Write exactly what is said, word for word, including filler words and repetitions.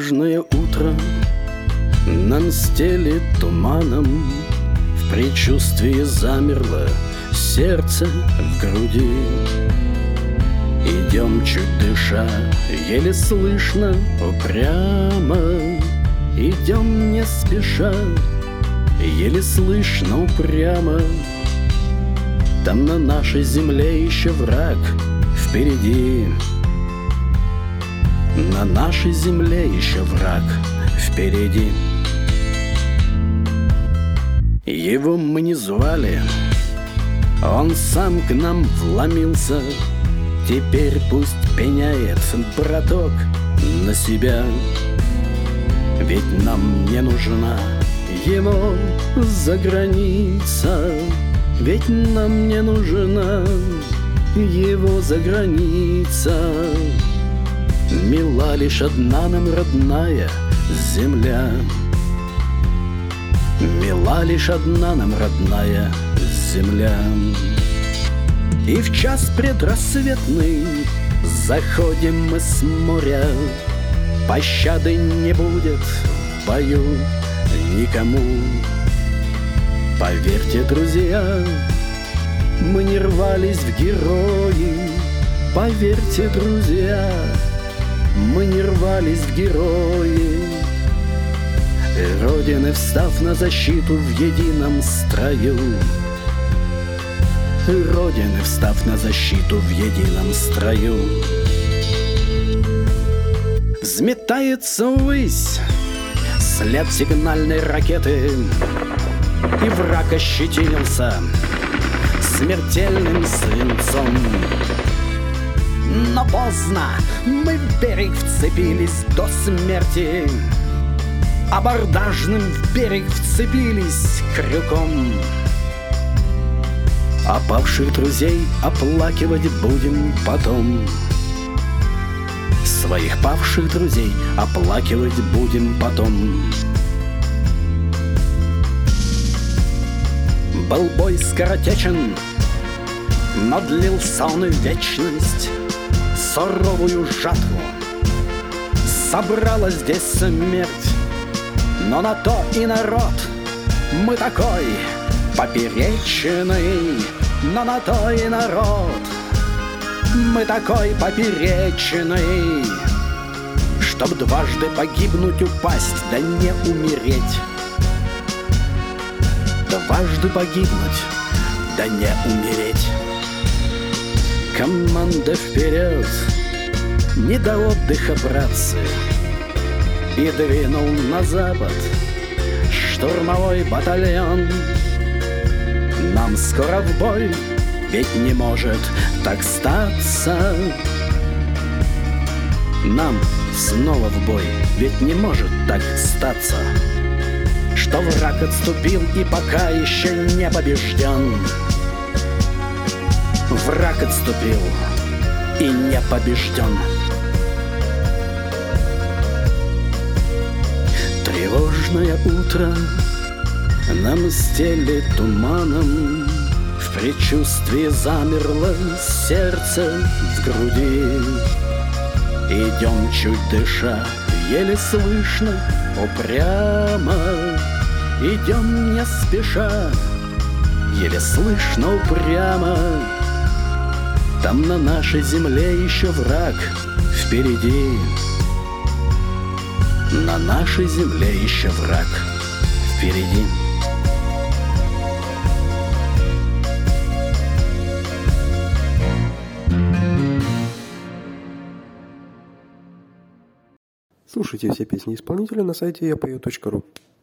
Тревожное утро нам стелит туманом, в предчувствии замерло сердце в груди. Идем чуть дыша, еле слышно, упрямо. Идем не спеша, еле слышно, упрямо. Там на нашей земле еще враг впереди. На нашей земле еще враг впереди. Его мы не звали, он сам к нам вломился. Теперь пусть пеняет, браток, на себя. Ведь нам не нужна его заграница. Ведь нам не нужна его заграница. Мила лишь одна нам родная земля. Мила лишь одна нам родная земля. И в час предрассветный заходим мы с моря. Пощады не будет в бою никому. Поверьте, друзья, мы не рвались в герои. Поверьте, друзья, мы не рвались в герои. Родины, встав на защиту в едином строю. Родины, встав на защиту в едином строю. Взметается ввысь след сигнальной ракеты, и враг ощетинился смертельным свинцом. Но поздно, мы в берег вцепились до смерти. Абордажным в берег вцепились крюком. А павших друзей оплакивать будем потом. Своих павших друзей оплакивать будем потом. Был бой скоротечен, но длился он в вечность. Суровую жатву собрала здесь смерть. Но на то и народ мы такой поперечный. Но на то и народ мы такой поперечный, чтоб дважды погибнуть, упасть, да не умереть. Дважды погибнуть, да не умереть. Команда вперед, не до отдыха, братцы. И двинул на запад штурмовой батальон. Нам скоро в бой, ведь не может так статься. Нам снова в бой, ведь не может так статься, что враг отступил и пока еще не побежден. Враг отступил и не побежден. Тревожное утро нам стелит туманом, в предчувствии замерло сердце в груди. Идем чуть дыша, еле слышно, упрямо. Идем не спеша, еле слышно, упрямо. Там на нашей земле еще враг впереди. На нашей земле еще враг впереди. Слушайте все песни исполнителя на сайте я пою точка ру.